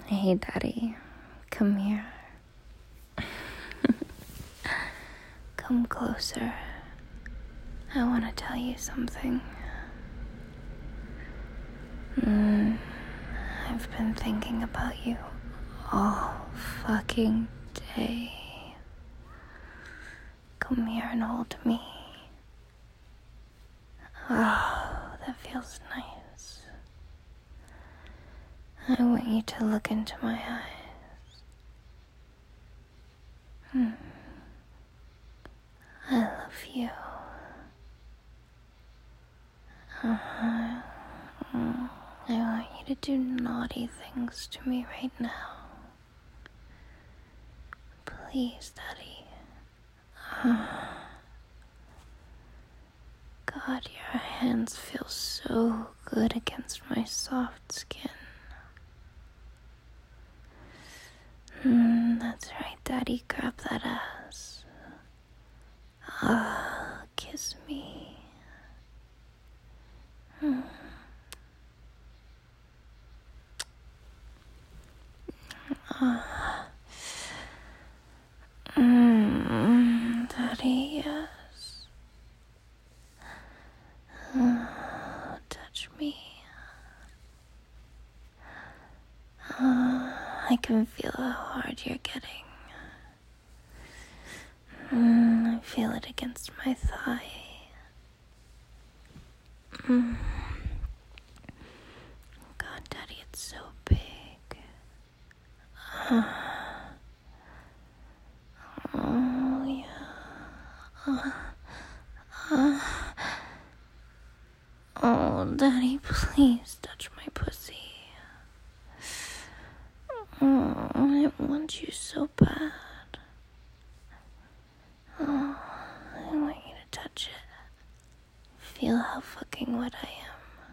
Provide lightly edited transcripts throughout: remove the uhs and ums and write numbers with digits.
Hey, Daddy, come here. Come closer. I want to tell you something. I've been thinking about you all fucking day. Come here and hold me. Oh, that feels nice. I want you to look into my eyes. I love you. I want you to do naughty things to me right now. Please, Daddy. God, your hands feel so good against my soft skin. That's right, Daddy. Grab that ass. Kiss me. Daddy, yes. Touch me. I can feel how hard you're getting. I feel it against my thigh. God, Daddy, it's so big. Oh, yeah. Oh, Daddy, please touch my pussy. Oh, I want you so bad. Oh, I want you to touch it. Feel how fucking wet I am.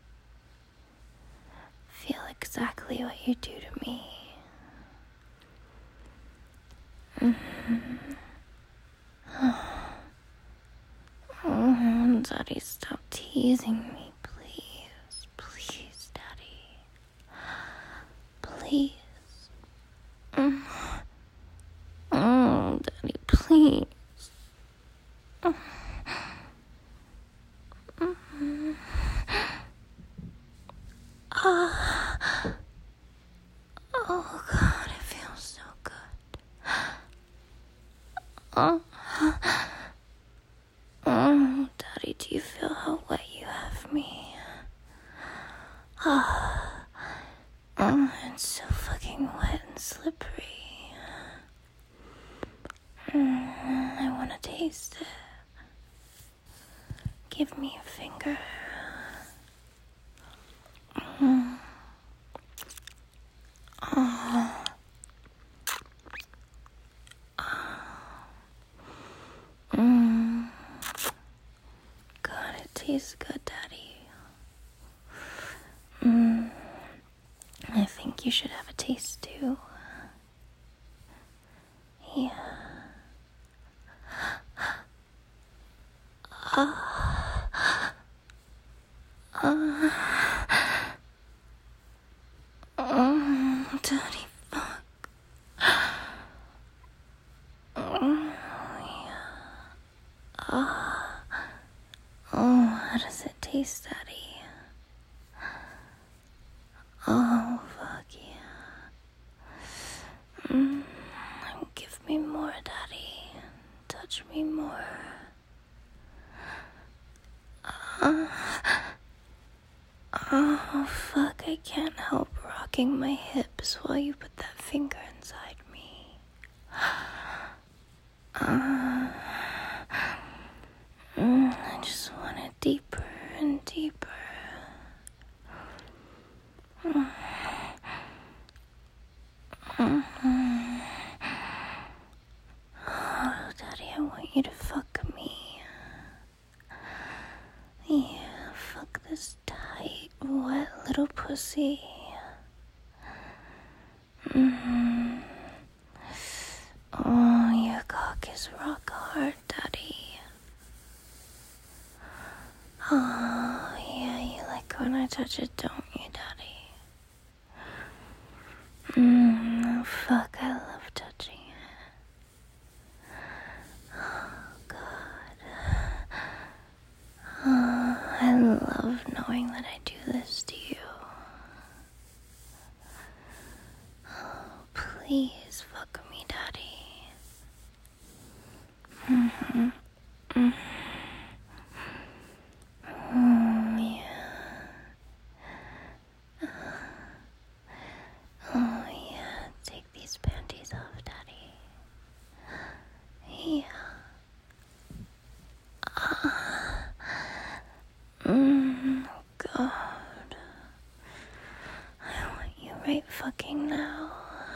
Feel exactly what you do to me. Oh, Daddy, stop teasing me, please. Please, Daddy. Please. Oh, Daddy, please. Oh, God, it feels so good. Oh, Daddy, do you feel how wet you have me? It's so fucking wet and slippery. I want to taste it. Give me a finger. God, it tastes good, Daddy. I think you should have a taste too. Yeah. Daddy, fuck. How does it taste, Daddy? Oh, fuck yeah. Give me more, Daddy. Touch me more. Oh, fuck, I can't help rocking my hips while you put that finger inside me. I just want it deeper and deeper. Oh, Daddy, I want you to fuck me. Yeah, fuck this tight, wet little pussy. Oh, your cock is rock hard, Daddy. Oh, yeah, you like when I touch it, don't you, Daddy? Please fuck me, Daddy. Oh, yeah. Oh, yeah. Take these panties off, Daddy. Yeah. God. I want you right fucking now.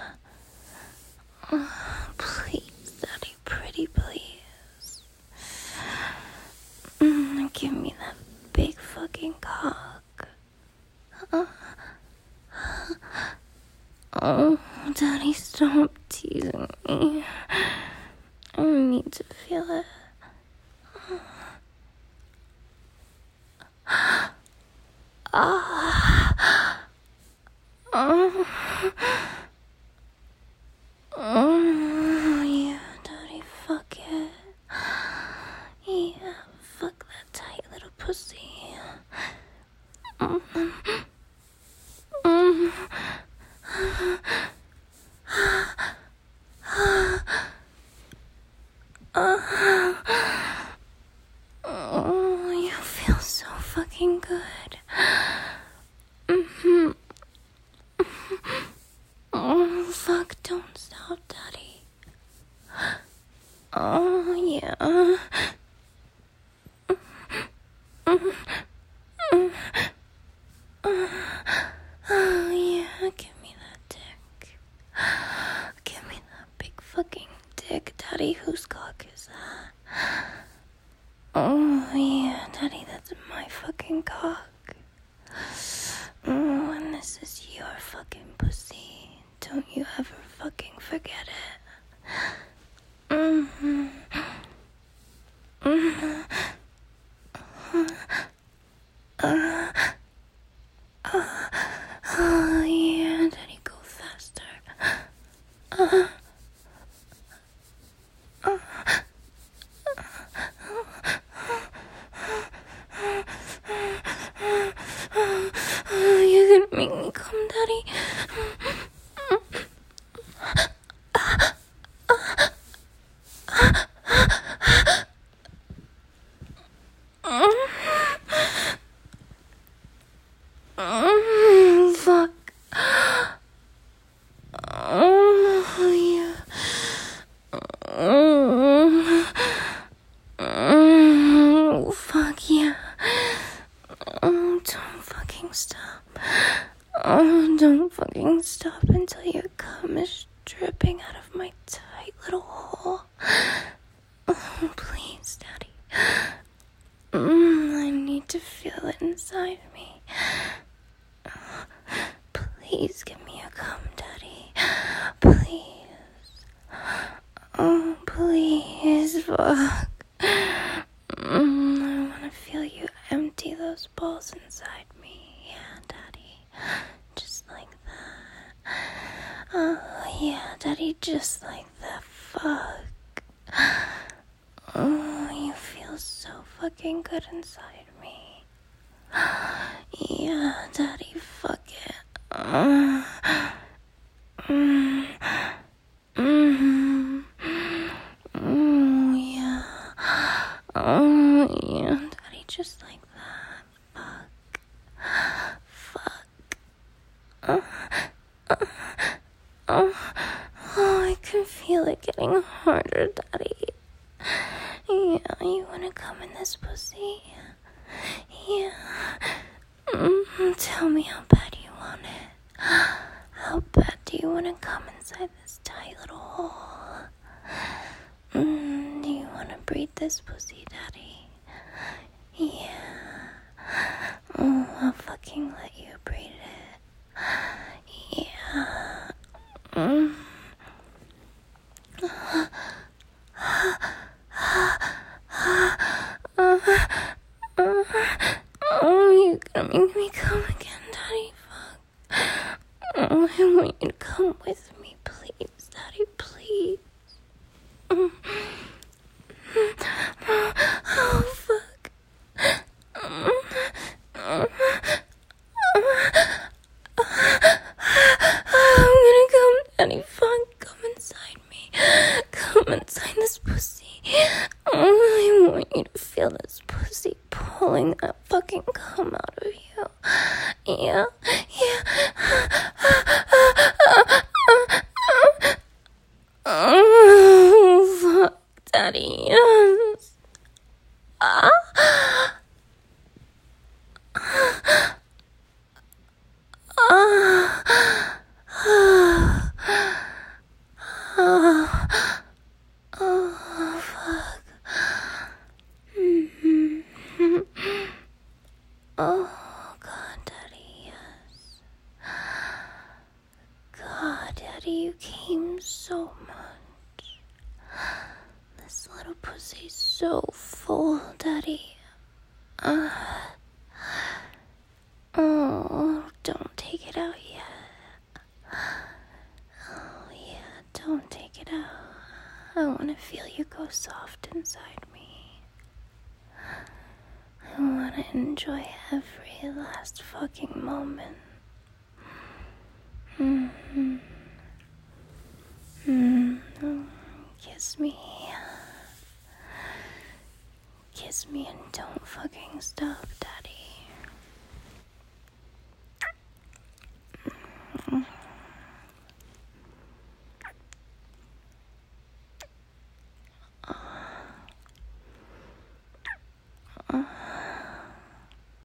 Please, Daddy, pretty please. Give me that big fucking cock. Oh, Daddy, stop teasing me. I need to feel it. Yeah, Daddy, fuck it. Yeah, fuck that tight little pussy. Oh, you feel so fucking good. Oh, fuck, don't stop, Daddy. Oh, yeah. Oh, yeah, give me that dick. Give me that big fucking dick, Daddy. Whose cock is that? Oh, yeah, Daddy, that's my fucking cock. Oh, and this is your fucking pussy. Don't you ever fucking forget it. Oh, yeah, Daddy, go faster. You're gonna make me come, Daddy. Fuck. Oh, yeah. Fuck yeah. Oh, don't fucking stop. Oh, don't fucking stop until your cum is dripping out of my tight little hole. Oh, please, Daddy. I need to feel it inside me. Please give me a cum, Daddy. Please. Oh, please, fuck. I want to feel you empty those balls inside me. Yeah, Daddy. Just like that. Oh, yeah, Daddy, just like that. Fuck. Oh, you feel so fucking good inside me. Yeah, Daddy, fuck it. Yeah. Oh, yeah, Daddy, just like that. Fuck. Oh, I can feel it getting harder, Daddy. Yeah, you wanna come in this pussy? Yeah. Tell me how bad you want it. How bad do you wanna come inside this tight little hole? Do you wanna breathe this pussy, Daddy? Yeah. Oh, I'll fucking let you breathe it. Yeah. Oh, you're gonna make me come again, Daddy. Fuck. Oh, I want you to come with me, please, Daddy, please. Oh, fuck. I'm gonna come, Daddy. Fuck. Daddy, you came so much. This little pussy's so full, Daddy. Oh, don't take it out yet. Oh, yeah, don't take it out. I want to feel you go soft inside me. I want to enjoy every last fucking moment. Kiss me. Kiss me and don't fucking stop,